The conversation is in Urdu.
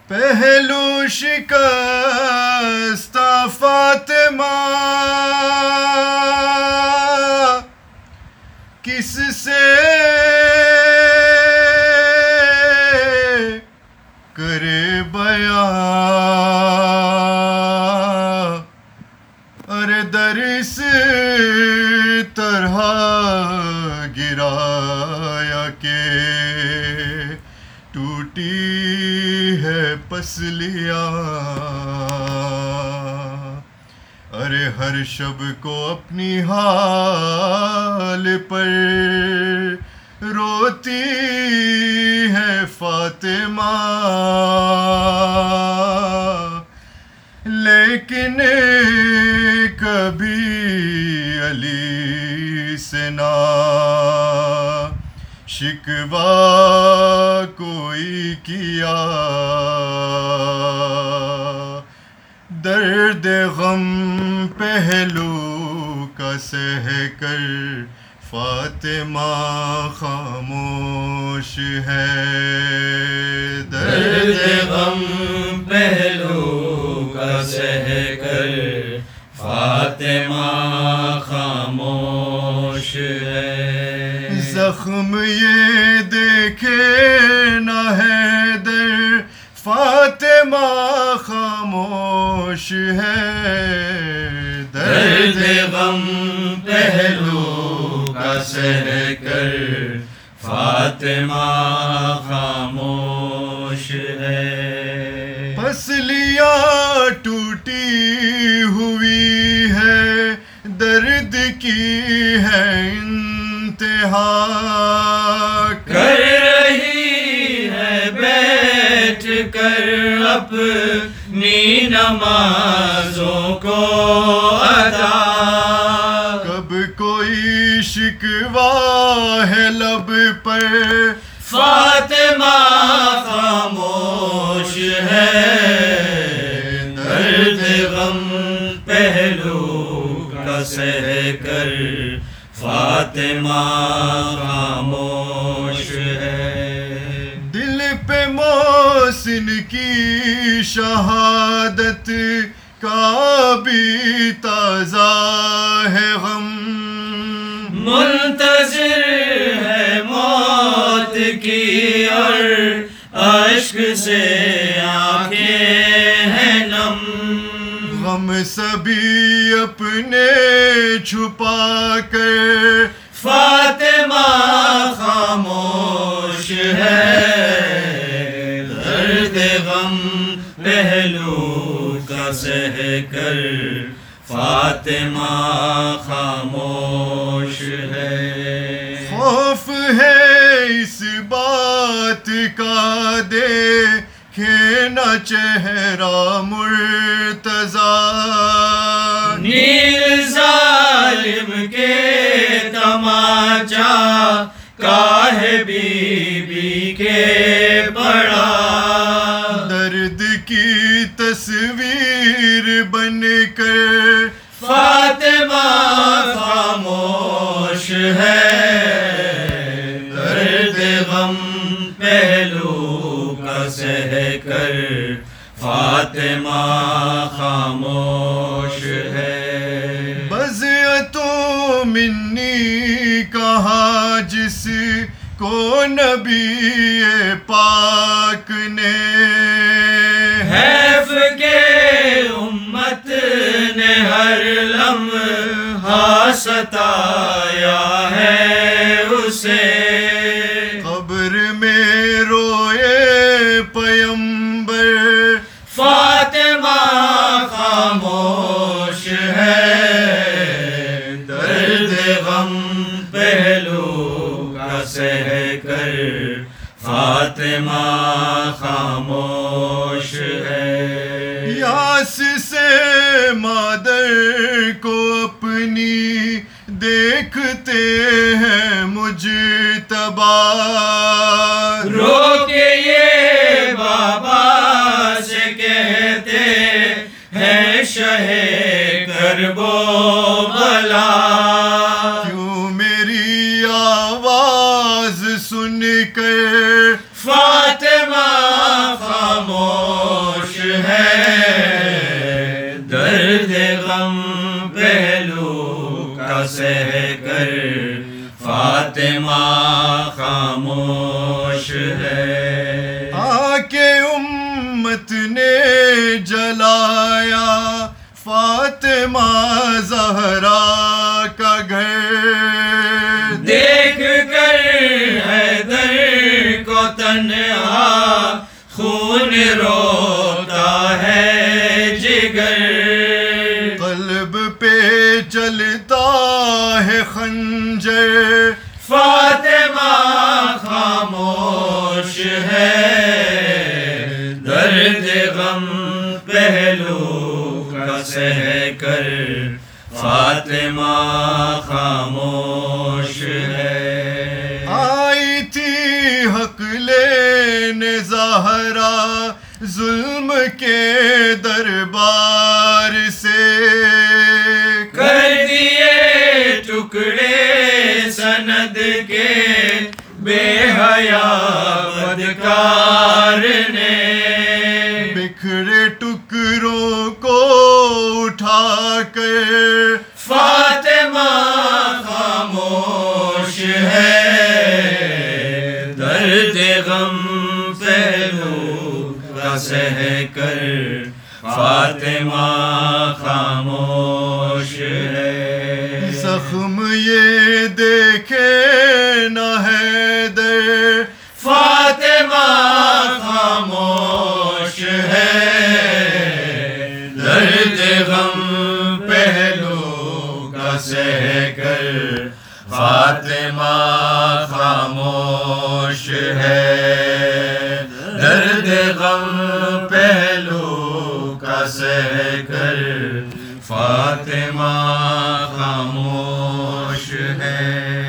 پہلو شکستہ فاطمہ کس سے کرے بیان، ارے در اس طرح گرایا کہ ٹوٹی ہے پسلیاں، ارے ہر شب کو اپنی حال پر روتی ہے فاطمہ، لیکن کبھی علی سے نہ شکوہ کوئی کیا، درد غم پہلو کا سہ کر فاطمہ خاموش ہے، درد غم پہلو کا سہ کر فاطمہ خاموش ہے، زخم یہ دیکھے نہ حیدر فاطمہ خاموش ہے، درد غم پہلو کا سہ کر فاطمہ خاموش ہے، پسلیاں ٹوٹی ہوئی ہے، درد کی ہے انتہا، کر رہی ہے بیٹھ کر اپنی نمازوں کو ادا، کب کوئی شکوہ ہے لب پر فاطمہ خاموش ہے، درد غم پہلو کا سہ کر فاطمہ خاموش ہے، دل پہ محسن کی شہادت کا بھی تازہ ہے غم، منتظر ہے موت کی اور اشک سے آنکھیں ہیں نم، غم سبھی اپنے چھپا کر فاطمہ خاموش ہے، درد غم پہلو کا سہ کر فاطمہ خاموش ہے، خوف ہے اس بات کا دیکھے نہ چہرہ مرتضیٰ، نیل ظالم کے تماچا کاہے بی بی کے پڑا، درد کی تصویر بن کر فاطمہ خاموش ہے، درد غم پہلو کا سہ کر فاطمہ خاموش ہے، بضعتوں منی کہا جس کو نبی پاک نے، حیف کے امت نے ہر لمحہ ستایا ہے اسے، قبر میں روئے پیمبر فاطمہ خاموش ہے، درد غم پہلو کا سہ کر فاطمہ خاموش ہے، یاس سے مادر کو اپنی دیکھتے ہیں مجتبی، رو کے یہ بابا سے کہتے ہیں شہ کرب و بلا، کیوں میری آواز سن کر فاطمہ خاموش سہ کر فاطمہ خاموش ہے. آ کے امت نے جلایا فاطمہ زہرا کا گھر. دیکھ کر حیدر کو تنہا خون روتا ہے جگر. قلب پہ چلتا ہے خنجر فاطمہ خاموش ہے. درد غم پہلو کا سہ کر فاطمہ خاموش ہے. آئی تھی حق لینے زہرا ظلم کے دربار سے. کر دیے ٹکڑے سند کے بے حیا بدکار نے. بکھرے ٹکڑوں کو اٹھا کر فاطمہ خاموش ہے. درد غم پہلو کا سہ کر فاطمہ خاموش ہے. زخم یہ دیکھے نہ حیدر فاطمہ خاموش ہے. درد غم پہلو کا سہ کر فاطمہ خاموش ہے. درد غم پہلو کا سہ کر فاطمہ خاموش ہے.